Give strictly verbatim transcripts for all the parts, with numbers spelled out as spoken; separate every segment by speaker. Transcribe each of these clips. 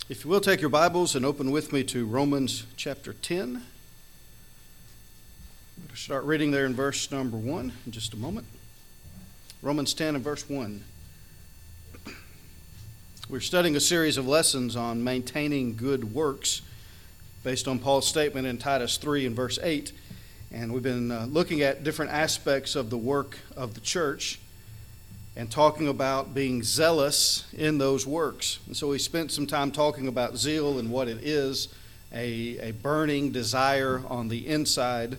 Speaker 1: If you will, take your Bibles and open with me to Romans chapter ten. We'll start reading there in verse number one in just a moment. Romans ten and verse one. We're studying a series of lessons on maintaining good works based on Paul's statement in Titus three and verse eight. And we've been uh, looking at different aspects of the work of the church and talking about being zealous in those works. And so we spent some time talking about zeal and what it is, a, a burning desire on the inside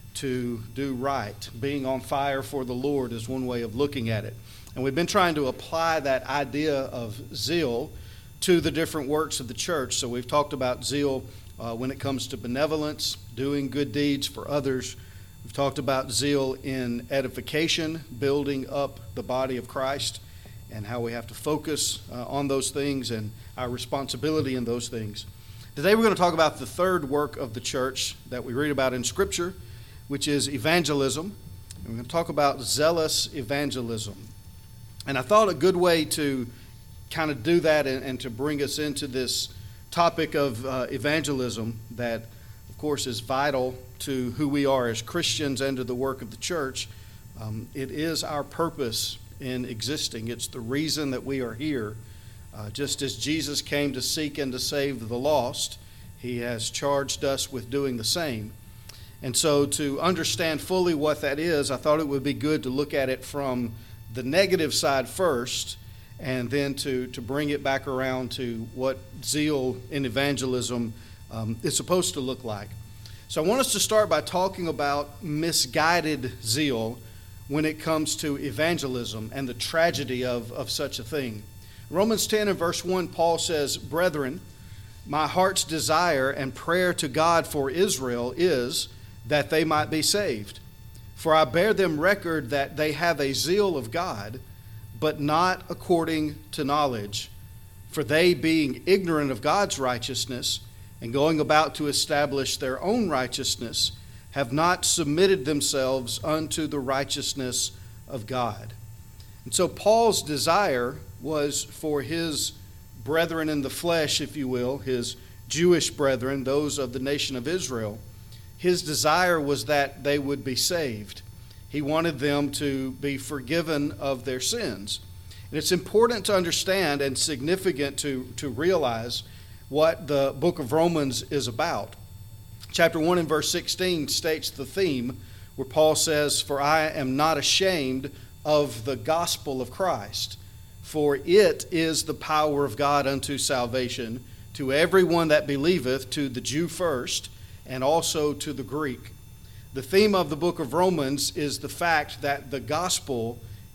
Speaker 1: to do right. Being on fire for the Lord is one way of looking at it. And we've been trying to apply that idea of zeal to the different works of the church. So we've talked about zeal uh, when it comes to benevolence, doing good deeds for others. We've talked about zeal in edification, building up the body of Christ, and how we have to focus uh, on those things and our responsibility in those things. Today we're going to talk about the third work of the church that we read about in Scripture, which is evangelism. And we're going to talk about zealous evangelism. And I thought a good way to kind of do that and, and to bring us into this topic of uh, evangelism that, of course, is vital to who we are as Christians and to the work of the church. Um, it is our purpose in existing. It's the reason that we are here. Uh, just as Jesus came to seek and to save the lost, he has charged us with doing the same. And so to understand fully what that is, I thought it would be good to look at it from the negative side first, and then to, to bring it back around to what zeal in evangelism um, is supposed to look like. So I want us to start by talking about misguided zeal when it comes to evangelism and the tragedy of, of such a thing. Romans ten and verse one, Paul says, "Brethren, my heart's desire and prayer to God for Israel is that they might be saved. For I bear them record that they have a zeal of God, but not according to knowledge. For they, being ignorant of God's righteousness, and going about to establish their own righteousness, have not submitted themselves unto the righteousness of God." And so Paul's desire was for his brethren in the flesh, if you will, his Jewish brethren, those of the nation of Israel. His desire was that they would be saved. He wanted them to be forgiven of their sins. And it's important to understand and significant to, to realize what the book of Romans is about. Chapter one and verse sixteen states the theme where Paul says, "For I am not ashamed of the gospel of Christ, for it is the power of God unto salvation to everyone that believeth, to the Jew first, and also to the Greek." The theme of the book of Romans is the fact that the gospel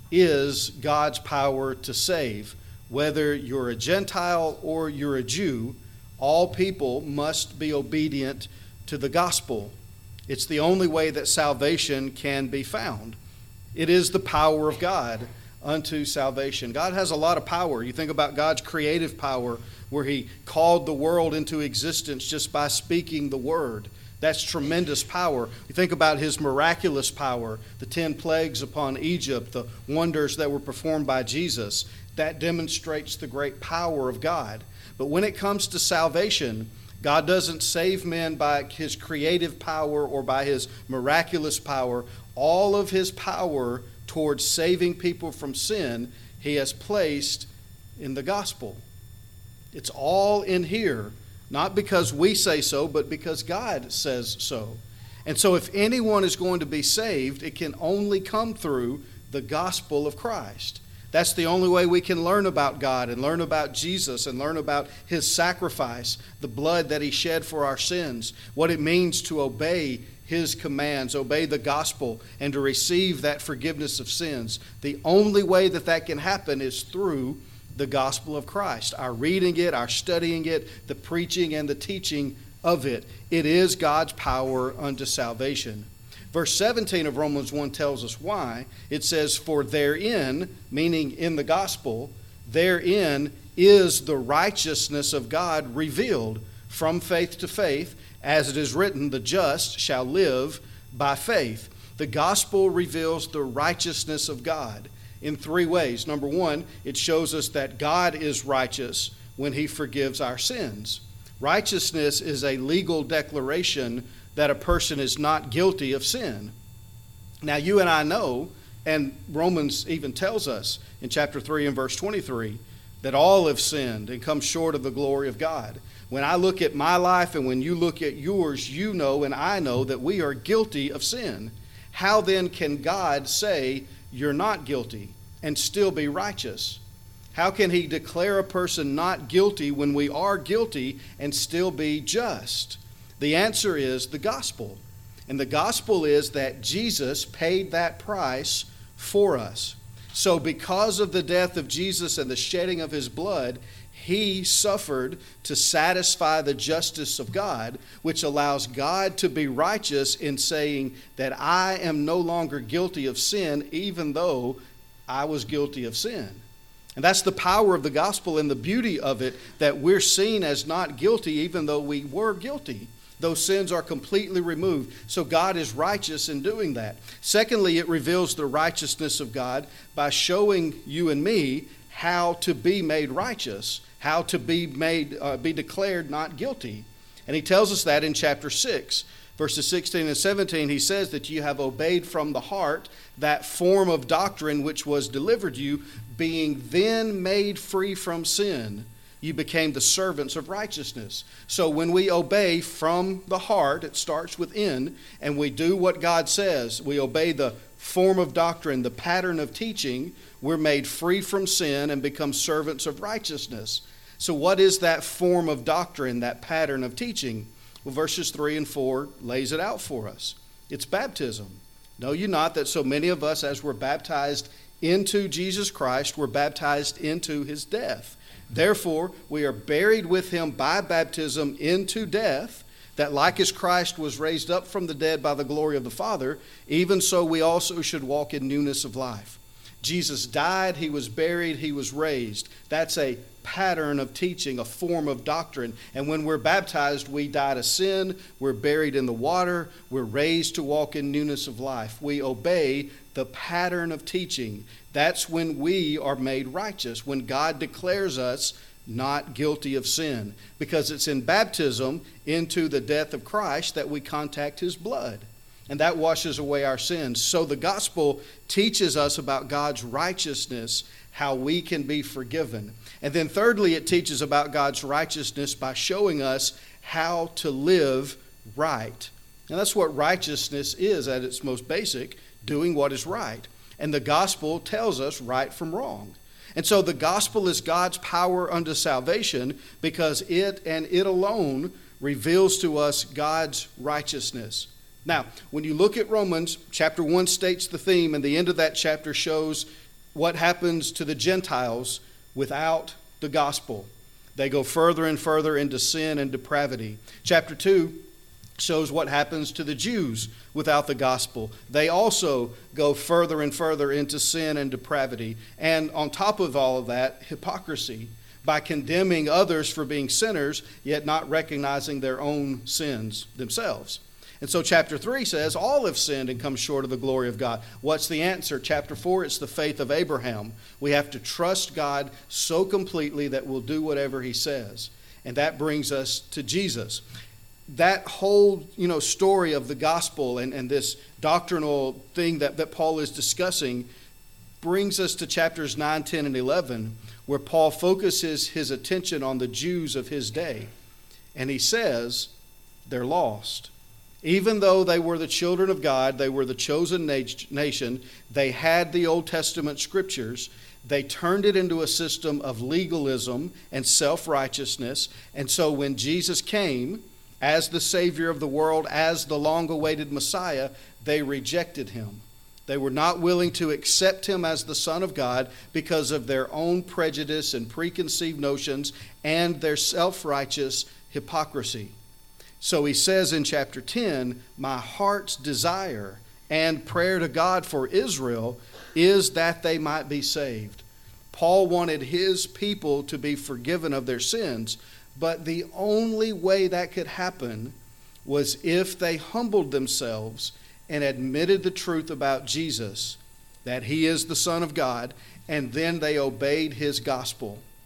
Speaker 1: is God's power to save. Whether you're a Gentile or you're a Jew, all people must be obedient to the gospel. It's the only way that salvation can be found. It is the power of God unto salvation. God has a lot of power. You think about God's creative power, where he called the world into existence just by speaking the word. That's tremendous power. You think about his miraculous power, the ten plagues upon Egypt, the wonders that were performed by Jesus. That demonstrates the great power of God. But when it comes to salvation, God doesn't save men by his creative power or by his miraculous power. All of his power towards saving people from sin, he has placed in the gospel. It's all in here, not because we say so, but because God says so. And so if anyone is going to be saved, it can only come through the gospel of Christ. That's the only way we can learn about God and learn about Jesus and learn about his sacrifice, the blood that he shed for our sins, what it means to obey his commands, obey the gospel, and to receive that forgiveness of sins. The only way that that can happen is through the gospel of Christ, our reading it, our studying it, the preaching and the teaching of it. It is God's power unto salvation. Verse seventeen of Romans one tells us why. It says, "For therein," meaning in the gospel, "therein is the righteousness of God revealed from faith to faith, as it is written, the just shall live by faith." The gospel reveals the righteousness of God in three ways. Number one, it shows us that God is righteous, when he forgives our sins. Righteousness is a legal declaration that a person is not guilty of sin. Now, you and I know, and Romans even tells us in chapter three and verse twenty-three, that all have sinned and come short of the glory of God. When I look at my life and when you look at yours, you know and I know that we are guilty of sin. How then can God say you're not guilty and still be righteous? How can he declare a person not guilty when we are guilty and still be just? The answer is the gospel. And the gospel is that Jesus paid that price for us. So because of the death of Jesus and the shedding of his blood, he suffered to satisfy the justice of God, which allows God to be righteous in saying that I am no longer guilty of sin, even though I was guilty of sin. And that's the power of the gospel and the beauty of it, that we're seen as not guilty even though we were guilty. Those sins are completely removed. So God is righteous in doing that. Secondly, it reveals the righteousness of God by showing you and me how to be made righteous, how to be made, uh, be declared not guilty. And he tells us that in chapter six, verses sixteen and seventeen. He says that you have obeyed from the heart that form of doctrine which was delivered you, being then made free from sin, you became the servants of righteousness. So when we obey from the heart, it starts within, and we do what God says, we obey the form of doctrine, the pattern of teaching, we're made free from sin and become servants of righteousness. So what is that form of doctrine, that pattern of teaching? Well, verses three and four lays it out for us. It's baptism. Know you not that so many of us, as we're baptized into Jesus Christ, were baptized into his death. Therefore, we are buried with him by baptism into death, that like as Christ was raised up from the dead by the glory of the Father, even so we also should walk in newness of life. Jesus died, he was buried, he was raised. That's a pattern of teaching, a form of doctrine. And when we're baptized, we die to sin, we're buried in the water, we're raised to walk in newness of life. We obey the pattern of teaching. That's when we are made righteous, when God declares us not guilty of sin, because it's in baptism into the death of Christ that we contact his blood. And that washes away our sins. So the gospel teaches us about God's righteousness, how we can be forgiven. And then thirdly, it teaches about God's righteousness by showing us how to live right. And that's what righteousness is at its most basic, doing what is right. And the gospel tells us right from wrong. And so the gospel is God's power unto salvation, because it and it alone reveals to us God's righteousness. Now, when you look at Romans, chapter one states the theme, and the end of that chapter shows what happens to the Gentiles without the gospel. They go further and further into sin and depravity. Chapter two shows what happens to the Jews without the gospel. They also go further and further into sin and depravity. And on top of all of that, hypocrisy, by condemning others for being sinners, yet not recognizing their own sins themselves. And so chapter three says, all have sinned and come short of the glory of God. What's the answer? Chapter four, it's the faith of Abraham. We have to trust God so completely that we'll do whatever he says. And that brings us to Jesus. That whole, you know, story of the gospel and, and this doctrinal thing that, that Paul is discussing brings us to chapters nine, ten, and eleven, where Paul focuses his attention on the Jews of his day. And he says, they're lost. Even though they were the children of God, they were the chosen nation, they had the Old Testament scriptures, they turned it into a system of legalism and self-righteousness. And so when Jesus came as the Savior of the world, as the long-awaited Messiah, they rejected him. They were not willing to accept him as the Son of God because of their own prejudice and preconceived notions and their self-righteous hypocrisy. So he says in chapter ten, my heart's desire and prayer to God for Israel is that they might be saved. Paul wanted his people to be forgiven of their sins, but the only way that could happen was if they humbled themselves and admitted the truth about Jesus, that he is the Son of God, and then they obeyed his gospel.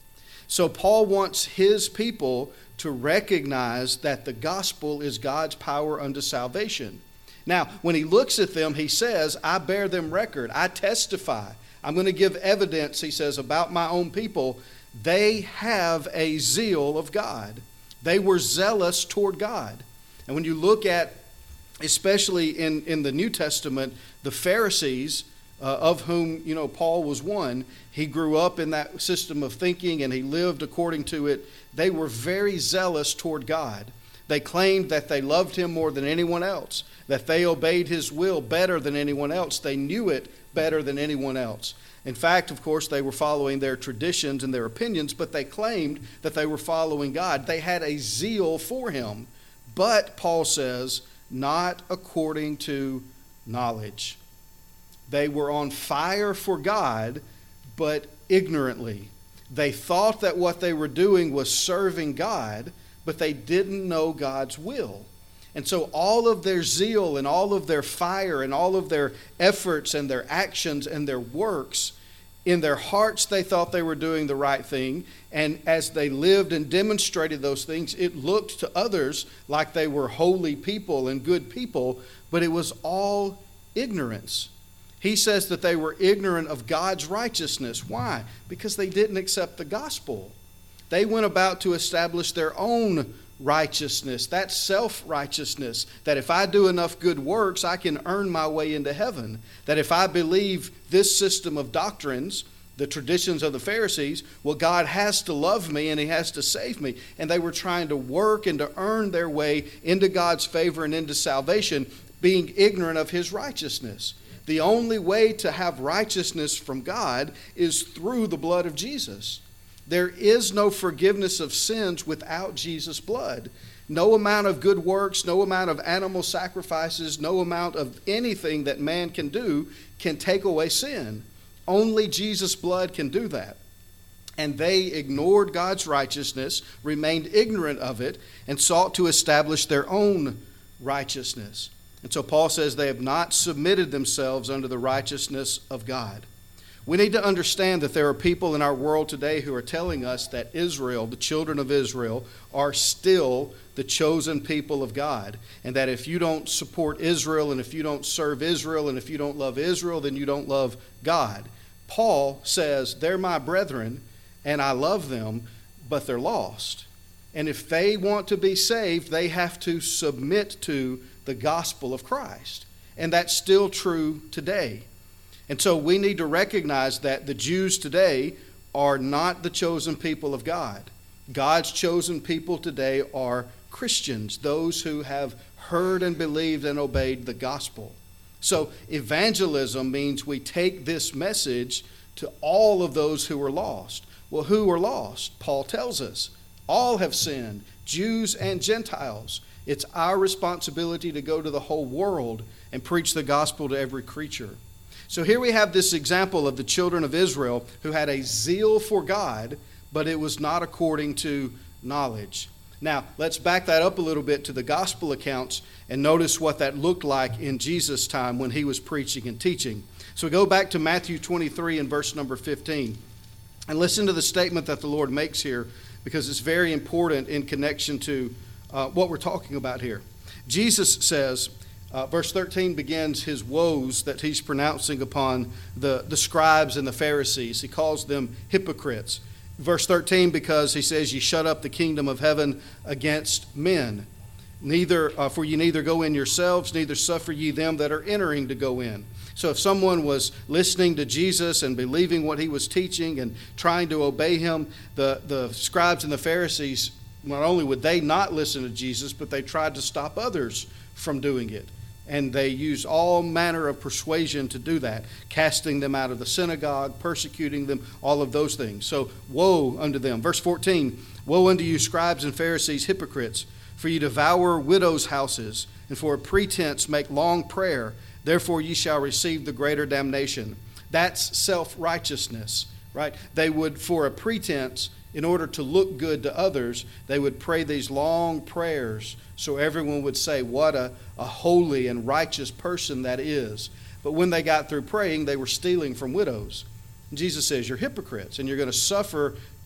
Speaker 1: So Paul wants his people to recognize that the gospel is God's power unto salvation. Now, when he looks at them, he says, I bear them record. I testify. I'm going to give evidence, he says, about my own people. They have a zeal of God. They were zealous toward God. And when you look at, especially in, in the New Testament, the Pharisees, uh, of whom, you know, Paul was one, he grew up in that system of thinking and he lived according to it. They were very zealous toward God. They claimed that they loved him more than anyone else, that they obeyed his will better than anyone else. They knew it better than anyone else. In fact, of course, they were following their traditions and their opinions, but they claimed that they were following God. They had a zeal for him. But, Paul says, not according to knowledge. They were on fire for God, but ignorantly. They thought that what they were doing was serving God, but they didn't know God's will. And so all of their zeal and all of their fire and all of their efforts and their actions and their works, in their hearts they thought they were doing the right thing. And as they lived and demonstrated those things, it looked to others like they were holy people and good people, but it was all ignorance. He says that they were ignorant of God's righteousness. Why? Because they didn't accept the gospel. They went about to establish their own righteousness, that self-righteousness, that if I do enough good works, I can earn my way into heaven. That if I believe this system of doctrines, the traditions of the Pharisees, well, God has to love me and he has to save me. And they were trying to work and to earn their way into God's favor and into salvation, being ignorant of his righteousness. The only way to have righteousness from God is through the blood of Jesus. There is no forgiveness of sins without Jesus' blood. No amount of good works, no amount of animal sacrifices, no amount of anything that man can do can take away sin. Only Jesus' blood can do that. And they ignored God's righteousness, remained ignorant of it, and sought to establish their own righteousness. And so Paul says they have not submitted themselves under the righteousness of God. We need to understand that there are people in our world today who are telling us that Israel, the children of Israel, are still the chosen people of God. And that if you don't support Israel, and if you don't serve Israel, and if you don't love Israel, then you don't love God. Paul says, they're my brethren, and I love them, but they're lost. And if they want to be saved, they have to submit to the gospel of Christ. And that's still true today. And so we need to recognize that the Jews today are not the chosen people of God. God's chosen people today are Christians, those who have heard and believed and obeyed the gospel. So evangelism means we take this message to all of those who are lost. Well, who are lost? Paul tells us all have sinned, Jews and Gentiles. It's our responsibility to go to the whole world and preach the gospel to every creature. So here we have this example of the children of Israel who had a zeal for God, but it was not according to knowledge. Now, let's back that up a little bit to the gospel accounts and notice what that looked like in Jesus' time when he was preaching and teaching. So we go back to Matthew twenty-three and verse number fifteen. And listen to the statement that the Lord makes here, because it's very important in connection to uh, what we're talking about here. Jesus says, Uh, verse thirteen begins his woes that he's pronouncing upon the, the scribes and the Pharisees. He calls them hypocrites. Verse thirteen, because he says, ye shut up the kingdom of heaven against men. Neither, uh, for ye neither go in yourselves, neither suffer ye them that are entering to go in. So if someone was listening to Jesus and believing what he was teaching and trying to obey him, the, the scribes and the Pharisees, not only would they not listen to Jesus, but they tried to stop others from doing it. And they used all manner of persuasion to do that, casting them out of the synagogue, persecuting them, all of those things. So woe unto them. Verse fourteen, woe unto you, scribes and Pharisees, hypocrites, for ye devour widows' houses, and for a pretense make long prayer. Therefore ye shall receive the greater damnation. That's self-righteousness, right? They would, for a pretense, in order to look good to others, they would pray these long prayers so everyone would say what a, a holy and righteous person that is. But when they got through praying, they were stealing from widows. And Jesus says, you're hypocrites, and you're going to suffer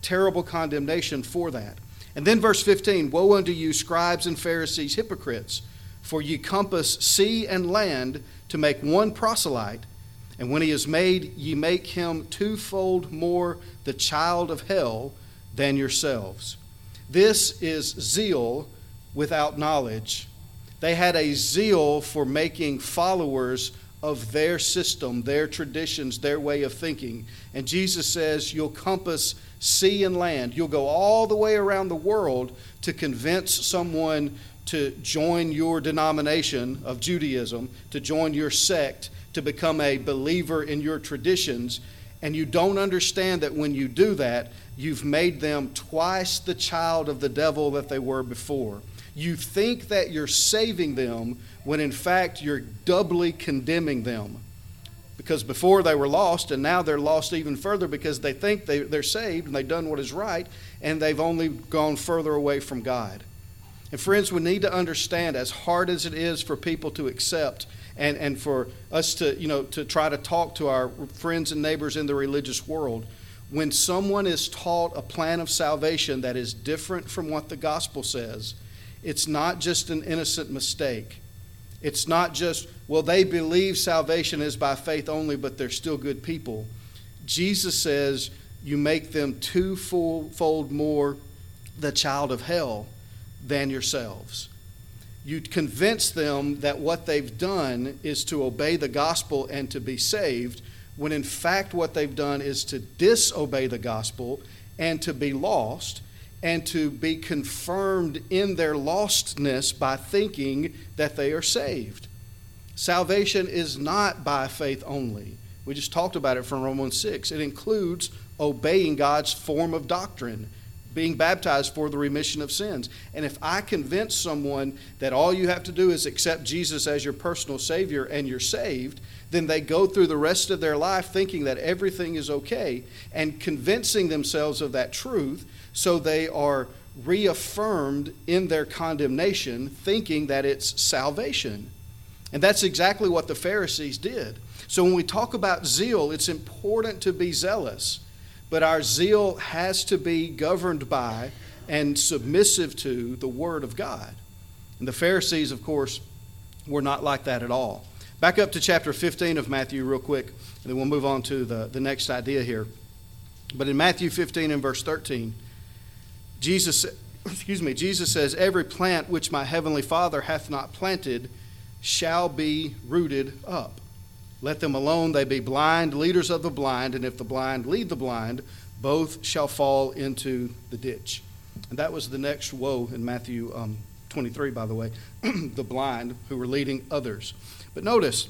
Speaker 1: terrible condemnation for that. And then verse fifteen, woe unto you, scribes and Pharisees, hypocrites, for ye compass sea and land to make one proselyte, and when he is made, ye make him twofold more the child of hell than yourselves. This is zeal without knowledge. They had a zeal for making followers of their system, their traditions, their way of thinking. And Jesus says, you'll compass sea and land. You'll go all the way around the world to convince someone to join your denomination of Judaism, to join your sect, to become a believer in your traditions. And you don't understand that when you do that, you've made them twice the child of the devil that they were before. You think that you're saving them when in fact you're doubly condemning them. Because before they were lost, and now they're lost even further because they think they, they're saved and they've done what is right, and they've only gone further away from God. And friends, we need to understand, as hard as it is for people to accept and, and for us to, you know, to try to talk to our friends and neighbors in the religious world, when someone is taught a plan of salvation that is different from what the gospel says, it's not just an innocent mistake. It's not just, well, they believe salvation is by faith only, but they're still good people. Jesus says you make them twofold more the child of hell than yourselves. You convince them that what they've done is to obey the gospel and to be saved, when in fact what they've done is to disobey the gospel and to be lost, and to be confirmed in their lostness by thinking that they are saved. Salvation is not by faith only. We just talked about it from Romans six. It includes obeying God's form of doctrine, being baptized for the remission of sins. And if I convince someone that all you have to do is accept Jesus as your personal Savior and you're saved, then they go through the rest of their life thinking that everything is okay and convincing themselves of that truth, so they are reaffirmed in their condemnation, thinking that it's salvation. And that's exactly what the Pharisees did. So when we talk about zeal, it's important to be zealous, but our zeal has to be governed by and submissive to the Word of God. And the Pharisees, of course, were not like that at all. Back up to chapter fifteen of Matthew real quick, and then we'll move on to the, the next idea here. But in Matthew fifteen and verse thirteen, Jesus, excuse me, Jesus says, every plant which my heavenly Father hath not planted shall be rooted up. Let them alone, they be blind, leaders of the blind, and if the blind lead the blind, both shall fall into the ditch. And that was the next woe in Matthew um, twenty-three, by the way, the blind who were leading others. But notice,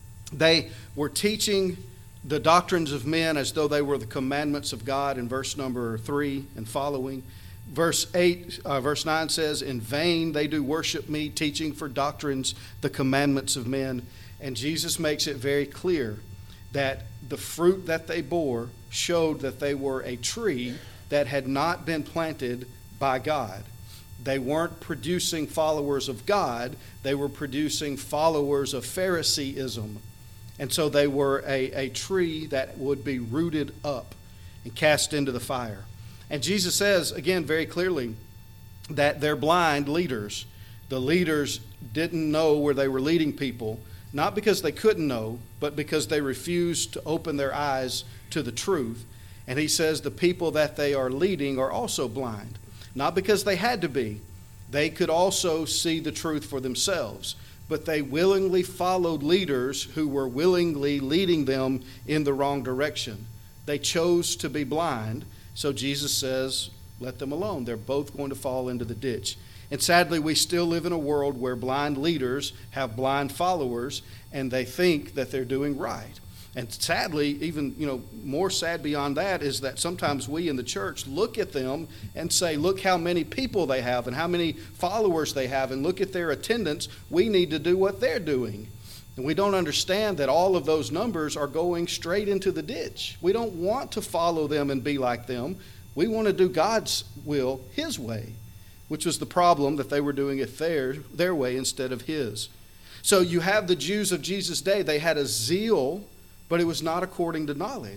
Speaker 1: they were teaching the doctrines of men as though they were the commandments of God in verse number three and following. Verse eight, uh, verse nine says, in vain they do worship me, teaching for doctrines the commandments of men. And Jesus makes it very clear that the fruit that they bore showed that they were a tree that had not been planted by God. They weren't producing followers of God, they were producing followers of Phariseeism. And so they were a, a tree that would be rooted up and cast into the fire. And Jesus says, again, very clearly, that they're blind leaders. The leaders didn't know where they were leading people, not because they couldn't know, but because they refused to open their eyes to the truth. And he says the people that they are leading are also blind, not because they had to be. They could also see the truth for themselves, but they willingly followed leaders who were willingly leading them in the wrong direction. They chose to be blind. So Jesus says, let them alone. They're both going to fall into the ditch. And sadly, we still live in a world where blind leaders have blind followers, and they think that they're doing right. And sadly, even, you know, more sad beyond that is that sometimes we in the church look at them and say, look how many people they have and how many followers they have, and look at their attendance. We need to do what they're doing. And we don't understand that all of those numbers are going straight into the ditch. We don't want to follow them and be like them. We want to do God's will His way, which was the problem, that they were doing it their, their way instead of His. So you have the Jews of Jesus' day. They had a zeal, but it was not according to knowledge.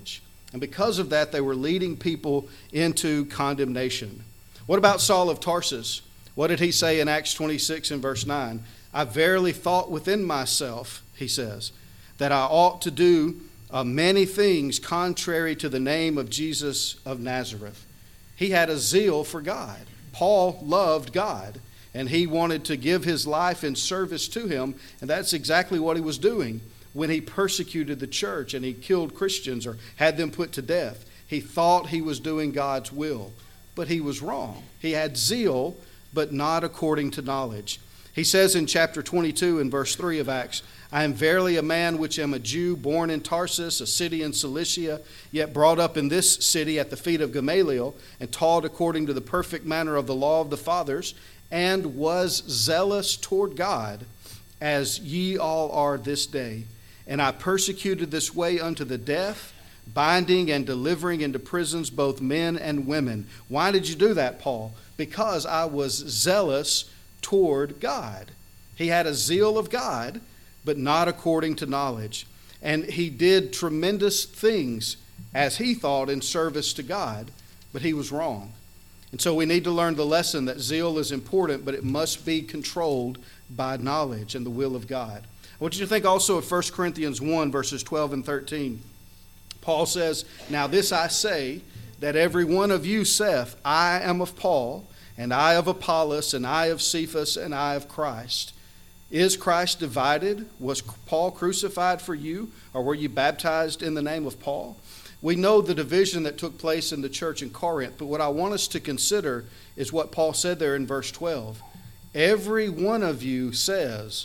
Speaker 1: And because of that, they were leading people into condemnation. What about Saul of Tarsus? What did he say in Acts twenty-six and verse nine? I verily thought within myself, he says, that I ought to do uh, many things contrary to the name of Jesus of Nazareth. He had a zeal for God. Paul loved God, and he wanted to give his life in service to him, and that's exactly what he was doing when he persecuted the church and he killed Christians or had them put to death. He thought he was doing God's will, but he was wrong. He had zeal, but not according to knowledge. He says in chapter twenty-two and verse three of Acts, I am verily a man which am a Jew, born in Tarsus, a city in Cilicia, yet brought up in this city at the feet of Gamaliel, and taught according to the perfect manner of the law of the fathers, and was zealous toward God, as ye all are this day. And I persecuted this way unto the death, binding and delivering into prisons both men and women. Why did you do that, Paul? Because I was zealous toward God. He had a zeal of God, but not according to knowledge. And he did tremendous things, as he thought, in service to God, but he was wrong. And so we need to learn the lesson that zeal is important, but it must be controlled by knowledge and the will of God. I want you to think also of First Corinthians one, verses twelve and thirteen. Paul says, Now this I say, that every one of you saith, I am of Paul, and I of Apollos, and I of Cephas, and I of Christ. Is Christ divided? Was Paul crucified for you? Or were you baptized in the name of Paul? We know the division that took place in the church in Corinth, but what I want us to consider is what Paul said there in verse twelve. Every one of you says,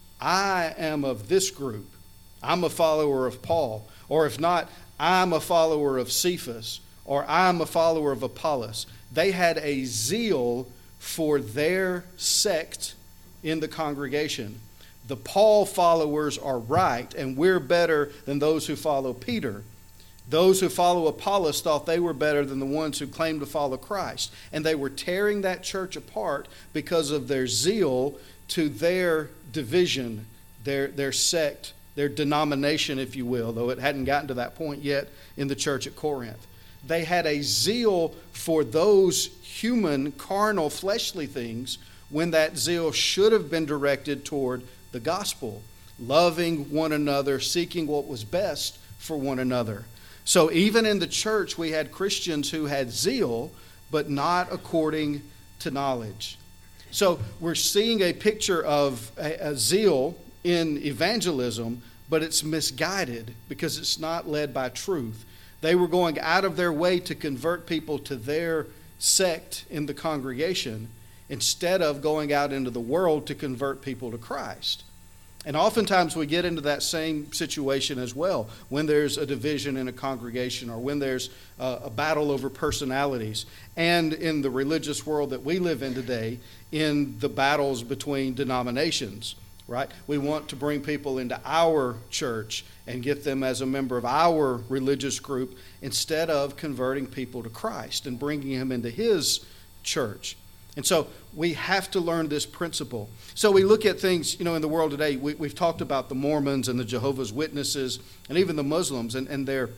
Speaker 1: I am of this group. I'm a follower of Paul. Or if not, I'm a follower of Cephas. Or I'm a follower of Apollos. They had a zeal for their sect in the congregation. The Paul followers are right, and we're better than those who follow Peter. Those who follow Apollos thought they were better than the ones who claimed to follow Christ. And they were tearing that church apart because of their zeal to their division, their, their sect, their denomination, if you will, though it hadn't gotten to that point yet in the church at Corinth. They had a zeal for those human, carnal, fleshly things when that zeal should have been directed toward the gospel, loving one another, seeking what was best for one another. So even in the church, we had Christians who had zeal, but not according to knowledge. So we're seeing a picture of a, a zeal in evangelism, but it's misguided because it's not led by truth. They were going out of their way to convert people to their sect in the congregation instead of going out into the world to convert people to Christ. And oftentimes we get into that same situation as well when there's a division in a congregation or when there's a, a battle over personalities. And in the religious world that we live in today, in the battles between denominations, right? We want to bring people into our church and get them as a member of our religious group instead of converting people to Christ and bringing them into his church. And so we have to learn this principle. So we look at things, you know, in the world today. We, we've talked about the Mormons and the Jehovah's Witnesses and even the Muslims and, and their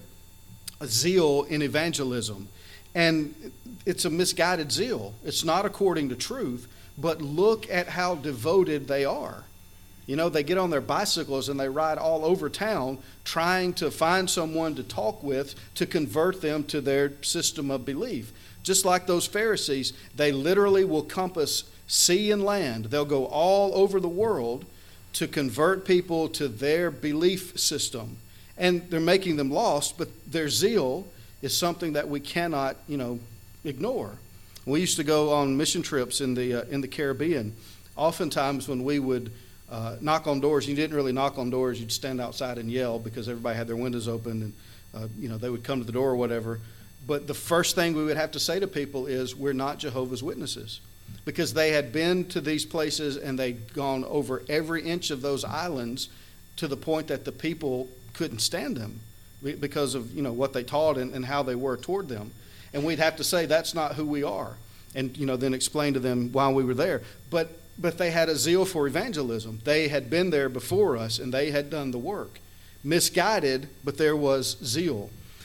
Speaker 1: zeal in evangelism. And it's a misguided zeal. It's not according to truth, but look at how devoted they are. You know, they get on their bicycles and they ride all over town trying to find someone to talk with to convert them to their system of belief. Just like those Pharisees, they literally will compass sea and land. They'll go all over the world to convert people to their belief system. And they're making them lost, but their zeal is something that we cannot, you know, ignore. We used to go on mission trips in the uh, in the Caribbean. Oftentimes when we would uh, knock on doors, you didn't really knock on doors, you'd stand outside and yell because everybody had their windows open and, uh, you know, they would come to the door or whatever. But the first thing we would have to say to people is, we're not Jehovah's Witnesses. Because they had been to these places and they'd gone over every inch of those islands to the point that the people couldn't stand them because of, you know, what they taught and, and how they were toward them. And we'd have to say, that's not who we are. And, you know, then explain to them why we were there. But, but they had a zeal for evangelism. They had been there before us and they had done the work. Misguided, but there was zeal.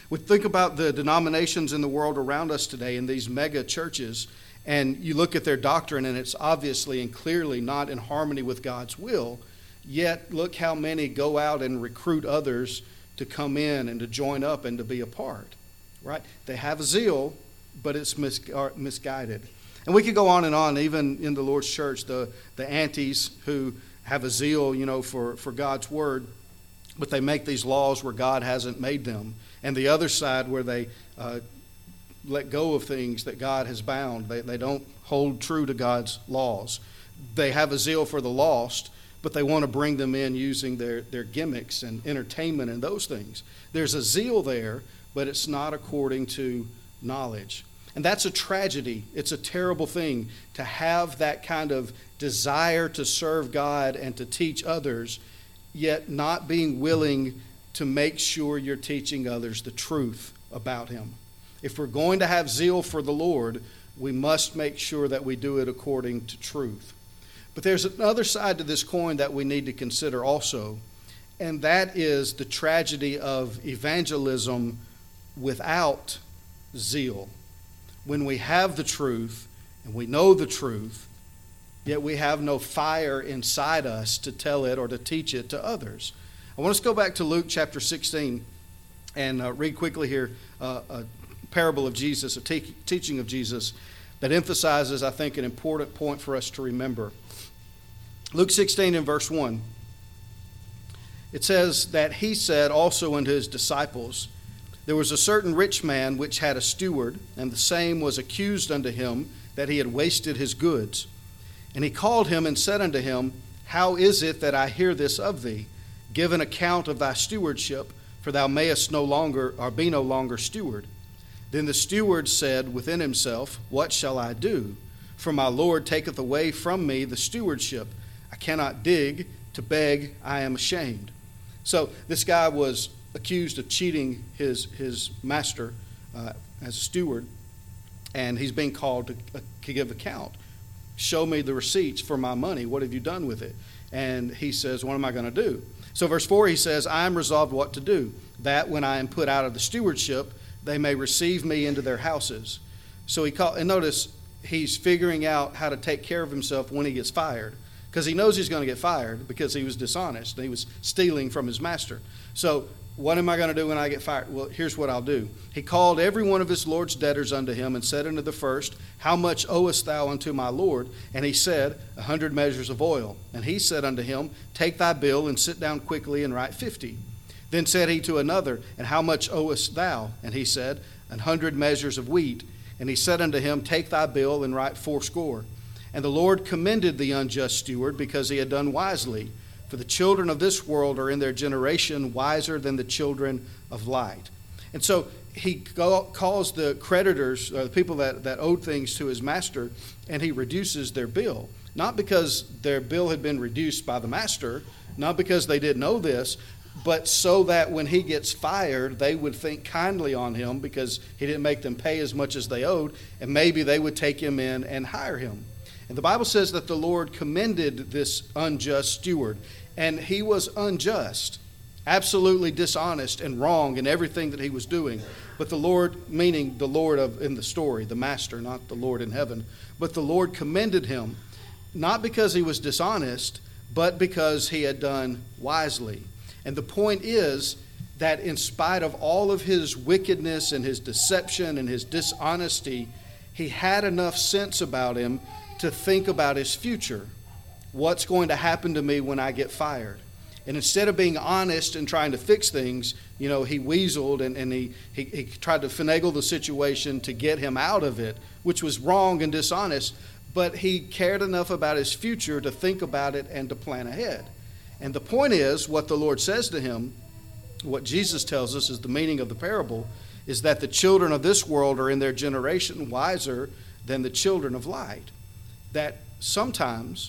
Speaker 1: We think about the denominations in the world around us today in these mega churches, and you look at their doctrine and it's obviously and clearly not in harmony with God's will, yet look how many go out and recruit others to come in and to join up and to be a part, right? They have a zeal, but it's mis- misguided. And we could go on and on, even in the Lord's church, the, the antis who have a zeal, you know, for, for God's word, but they make these laws where God hasn't made them. And the other side where they uh, let go of things that God has bound. They, they don't hold true to God's laws. They have a zeal for the lost, but they want to bring them in using their, their gimmicks and entertainment and those things. There's a zeal there, but it's not according to knowledge. And that's a tragedy. It's a terrible thing to have that kind of desire to serve God and to teach others, yet not being willing to make sure you're teaching others the truth about Him. If we're going to have zeal for the Lord, we must make sure that we do it according to truth. But there's another side to this coin that we need to consider also, and that is the tragedy of evangelism without zeal. When we have the truth and we know the truth, yet we have no fire inside us to tell it or to teach it to others. I want us to go back to Luke chapter sixteen and uh, read quickly here uh, a parable of Jesus, a te- teaching of Jesus that emphasizes, I think, an important point for us to remember. Luke sixteen and verse one, it says that he said also unto his disciples, there was a certain rich man which had a steward, and the same was accused unto him that he had wasted his goods. And he called him and said unto him, how is it that I hear this of thee? Give an account of thy stewardship, for thou mayest no longer, or be no longer steward. Then the steward said within himself, what shall I do? For my Lord taketh away from me the stewardship. I cannot dig, to beg I am ashamed. So this guy was accused of cheating his his master uh, as a steward, and he's being called to, uh, to give account. Show me the receipts for my money. What have you done with it? And he says, what am I going to do? So verse four, he says, I am resolved what to do, that when I am put out of the stewardship, they may receive me into their houses. So he called, and notice he's figuring out how to take care of himself when he gets fired, because he knows he's going to get fired because he was dishonest. He was stealing from his master. So what am I going to do when I get fired? Well, here's what I'll do. He called every one of his Lord's debtors unto him and said unto the first, how much owest thou unto my Lord? And he said, a hundred measures of oil. And he said unto him, take thy bill and sit down quickly and write fifty. Then said he to another, and how much owest thou? And he said, an hundred measures of wheat. And he said unto him, take thy bill and write fourscore. And the Lord commended the unjust steward because he had done wisely. For the children of this world are in their generation wiser than the children of light. And so he calls the creditors, uh, the people that, that owed things to his master, and he reduces their bill. Not because their bill had been reduced by the master, not because they didn't know this, but so that when he gets fired, they would think kindly on him because he didn't make them pay as much as they owed, and maybe they would take him in and hire him. And the Bible says that the Lord commended this unjust steward, and he was unjust, absolutely dishonest and wrong in everything that he was doing. But the Lord, meaning the Lord of in the story, the master, not the Lord in heaven, but the Lord commended him, not because he was dishonest, but because he had done wisely. And the point is that in spite of all of his wickedness and his deception and his dishonesty, he had enough sense about him to think about his future. What's going to happen to me when I get fired? And instead of being honest and trying to fix things, you know, he weaseled and, and he, he, he tried to finagle the situation to get him out of it, which was wrong and dishonest, but he cared enough about his future to think about it and to plan ahead. And the point is, what the Lord says to him, what Jesus tells us is the meaning of the parable, is that the children of this world are in their generation wiser than the children of light. That sometimes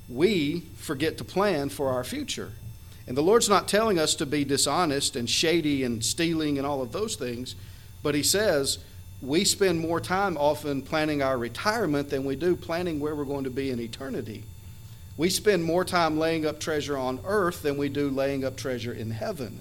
Speaker 1: we forget to plan for our future. And the Lord's not telling us to be dishonest and shady and stealing and all of those things, but he says we spend more time often planning our retirement than we do planning where we're going to be in eternity. We spend more time laying up treasure on earth than we do laying up treasure in heaven.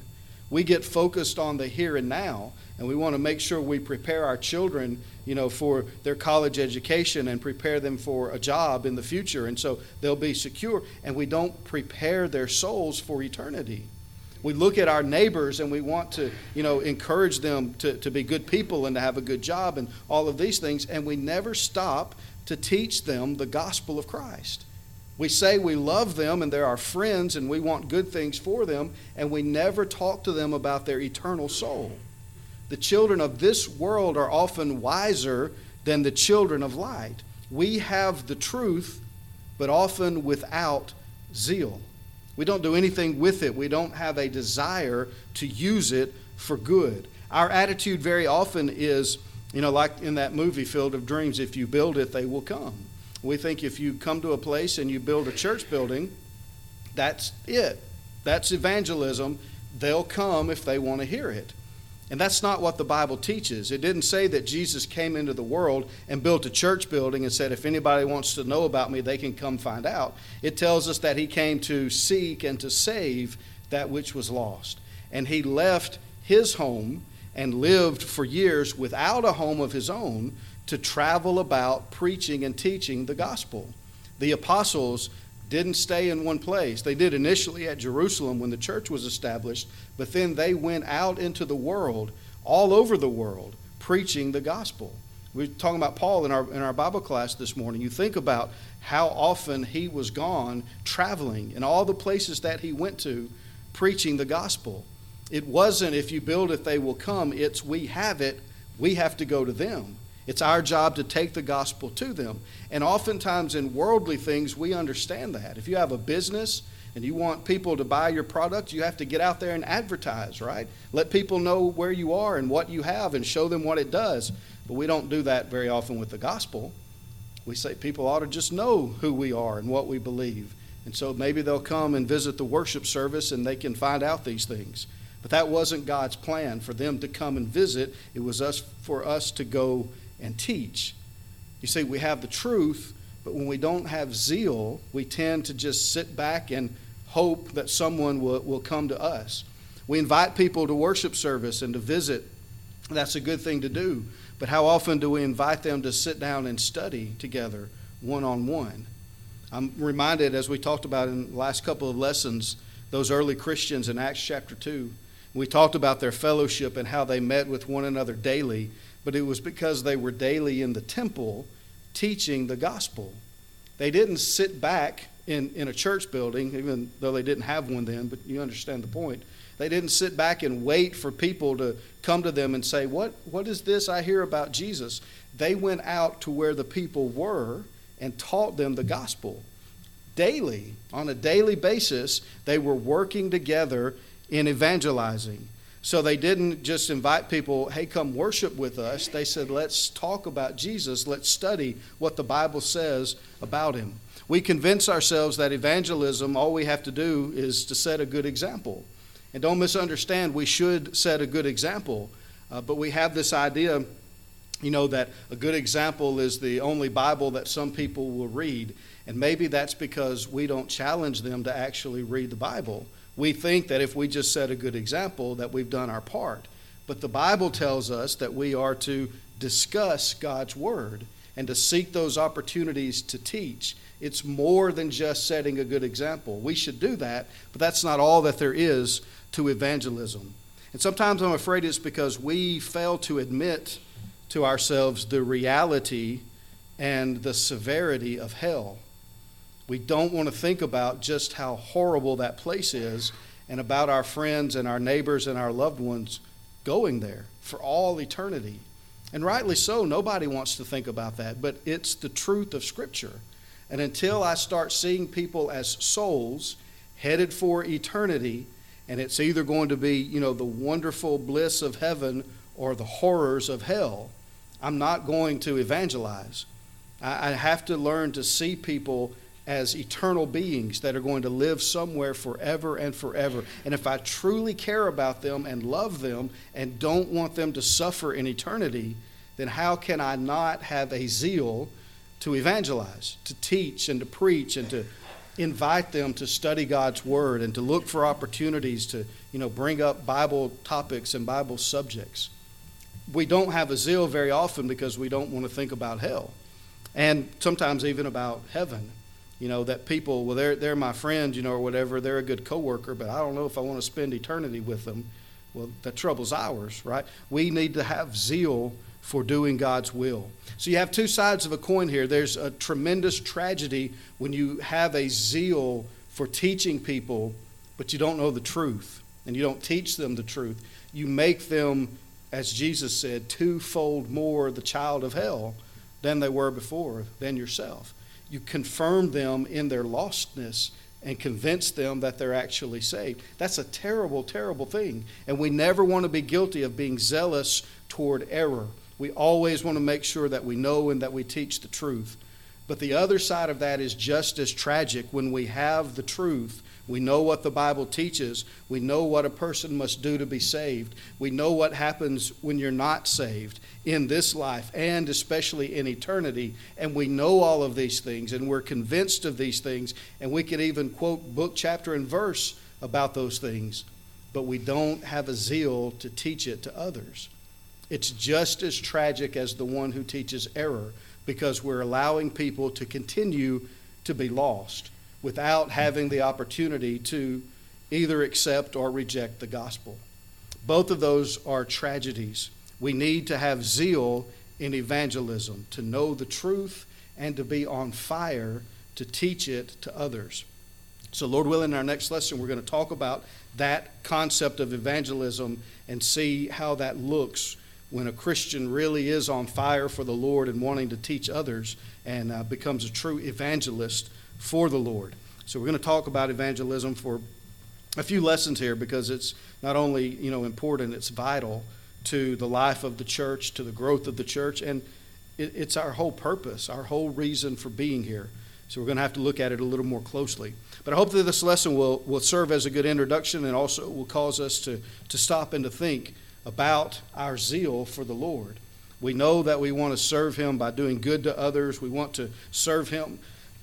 Speaker 1: We get focused on the here and now, and we want to make sure we prepare our children, you know, for their college education and prepare them for a job in the future, and so they'll be secure. And we don't prepare their souls for eternity. We look at our neighbors and we want to, you know, encourage them to, to be good people and to have a good job and all of these things, and we never stop to teach them the gospel of Christ. We say we love them and they're our friends and we want good things for them, and we never talk to them about their eternal soul. The children of this world are often wiser than the children of light. We have the truth, but often without zeal. We don't do anything with it. We don't have a desire to use it for good. Our attitude very often is, you know, like in that movie Field of Dreams, if you build it, they will come. We think if you come to a place and you build a church building, that's it. That's evangelism. They'll come if they want to hear it. And that's not what the Bible teaches. It didn't say that Jesus came into the world and built a church building and said, if anybody wants to know about me, they can come find out. It tells us that he came to seek and to save that which was lost. And he left his home and lived for years without a home of his own to travel about preaching and teaching the gospel. The apostles didn't stay in one place. They did initially at Jerusalem when the church was established, but then they went out into the world, all over the world, preaching the gospel. We were talking about Paul in our in our Bible class this morning. You think about how often he was gone traveling in all the places that he went to, preaching the gospel. It wasn't if you build it, they will come. It's we have it, we have to go to them. It's our job to take the gospel to them. And oftentimes in worldly things, we understand that. If you have a business and you want people to buy your product, you have to get out there and advertise, right? Let people know where you are and what you have and show them what it does. But we don't do that very often with the gospel. We say people ought to just know who we are and what we believe. And so maybe they'll come and visit the worship service and they can find out these things. But that wasn't God's plan for them to come and visit. It was us for us to go and teach. You see, we have the truth, but when we don't have zeal, we tend to just sit back and hope that someone will, will come to us. We invite people to worship service and to visit. That's a good thing to do. But how often do we invite them to sit down and study together one-on-one? I'm reminded, as we talked about in the last couple of lessons, those early Christians in Acts chapter two. We talked about their fellowship and how they met with one another daily, but it was because they were daily in the temple teaching the gospel. They didn't sit back in, in a church building, even though they didn't have one then, but you understand the point. They didn't sit back and wait for people to come to them and say, what, what is this I hear about Jesus? They went out to where the people were and taught them the gospel. Daily, on a daily basis, they were working together in evangelizing. So they didn't just invite people, hey, come worship with us. They said, let's talk about Jesus. Let's study what the Bible says about him. We convince ourselves that evangelism, all we have to do is to set a good example. And don't misunderstand, we should set a good example. Uh, but we have this idea, you know, that a good example is the only Bible that some people will read. And maybe that's because we don't challenge them to actually read the Bible. We think that if we just set a good example, that we've done our part. But the Bible tells us that we are to discuss God's word and to seek those opportunities to teach. It's more than just setting a good example. We should do that, but that's not all that there is to evangelism. And sometimes I'm afraid it's because we fail to admit to ourselves the reality and the severity of hell. We don't want to think about just how horrible that place is and about our friends and our neighbors and our loved ones going there for all eternity. And rightly so, nobody wants to think about that, but it's the truth of Scripture. And until I start seeing people as souls headed for eternity, and it's either going to be, you know, the wonderful bliss of heaven or the horrors of hell, I'm not going to evangelize. I, I have to learn to see people as eternal beings that are going to live somewhere forever and forever. And if I truly care about them and love them and don't want them to suffer in eternity, then how can I not have a zeal to evangelize, to teach and to preach and to invite them to study God's Word and to look for opportunities to, you know, bring up Bible topics and Bible subjects. We don't have a zeal very often because we don't want to think about hell, and sometimes even about heaven. You know, that people, well, they're, they're my friend, you know, or whatever, they're a good coworker, but I don't know if I want to spend eternity with them. Well, that trouble's ours, right? We need to have zeal for doing God's will. So you have two sides of a coin here. There's a tremendous tragedy when you have a zeal for teaching people, but you don't know the truth, and you don't teach them the truth. You make them, as Jesus said, twofold more the child of hell than they were before, than yourself. You confirm them in their lostness and convince them that they're actually saved. That's a terrible, terrible thing. And we never want to be guilty of being zealous toward error. We always want to make sure that we know and that we teach the truth. But the other side of that is just as tragic. When we have the truth, we know what the Bible teaches. We know what a person must do to be saved. We know what happens when you're not saved in this life and especially in eternity. And we know all of these things, and we're convinced of these things, and we could even quote book, chapter, and verse about those things, but we don't have a zeal to teach it to others. It's just as tragic as the one who teaches error, because we're allowing people to continue to be lost without having the opportunity to either accept or reject the gospel. Both of those are tragedies. We need to have zeal in evangelism, to know the truth and to be on fire to teach it to others. So Lord willing, in our next lesson, we're going to talk about that concept of evangelism and see how that looks when a Christian really is on fire for the Lord and wanting to teach others and uh, becomes a true evangelist for the Lord. So we're going to talk about evangelism for a few lessons here, because it's not only, you know, important, it's vital to the life of the church, to the growth of the church, and it, it's our whole purpose, our whole reason for being here. So we're going to have to look at it a little more closely. But I hope that this lesson will, will serve as a good introduction, and also will cause us to, to stop and to think about our zeal for the Lord. We know that we want to serve Him by doing good to others. We want to serve Him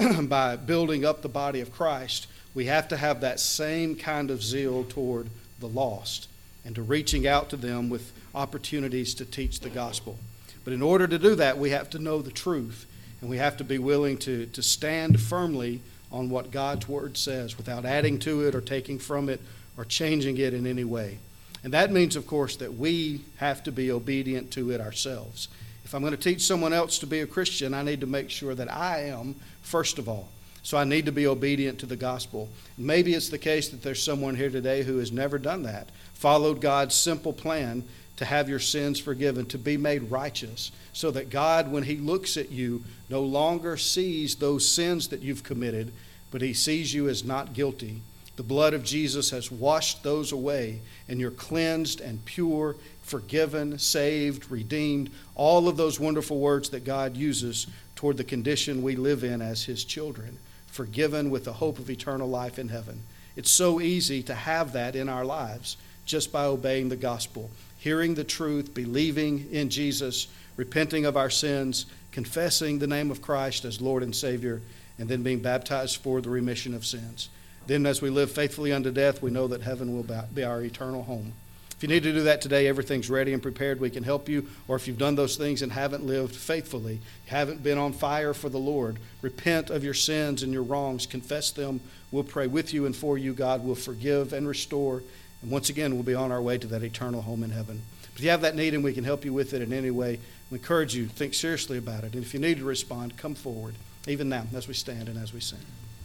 Speaker 1: by building up the body of Christ. We have to have that same kind of zeal toward the lost and to reaching out to them with opportunities to teach the gospel. But in order to do that, we have to know the truth, and we have to be willing to, to stand firmly on what God's Word says without adding to it or taking from it or changing it in any way. And that means, of course, that we have to be obedient to it ourselves. If I'm going to teach someone else to be a Christian, I need to make sure that I am, first of all. So I need to be obedient to the gospel. Maybe it's the case that there's someone here today who has never done that, followed God's simple plan to have your sins forgiven, to be made righteous, so that God, when He looks at you, no longer sees those sins that you've committed, but He sees you as not guilty. The blood of Jesus has washed those away, and you're cleansed and pure, forgiven, saved, redeemed, all of those wonderful words that God uses toward the condition we live in as His children, forgiven with the hope of eternal life in heaven. It's so easy to have that in our lives just by obeying the gospel, hearing the truth, believing in Jesus, repenting of our sins, confessing the name of Christ as Lord and Savior, and then being baptized for the remission of sins. Then as we live faithfully unto death, we know that heaven will be our eternal home. If you need to do that today, everything's ready and prepared. We can help you. Or if you've done those things and haven't lived faithfully, haven't been on fire for the Lord, repent of your sins and your wrongs, confess them. We'll pray with you and for you. God will forgive and restore. And once again, we'll be on our way to that eternal home in heaven. If you have that need and we can help you with it in any way, we encourage you to think seriously about it. And if you need to respond, come forward, even now, as we stand and as we sing.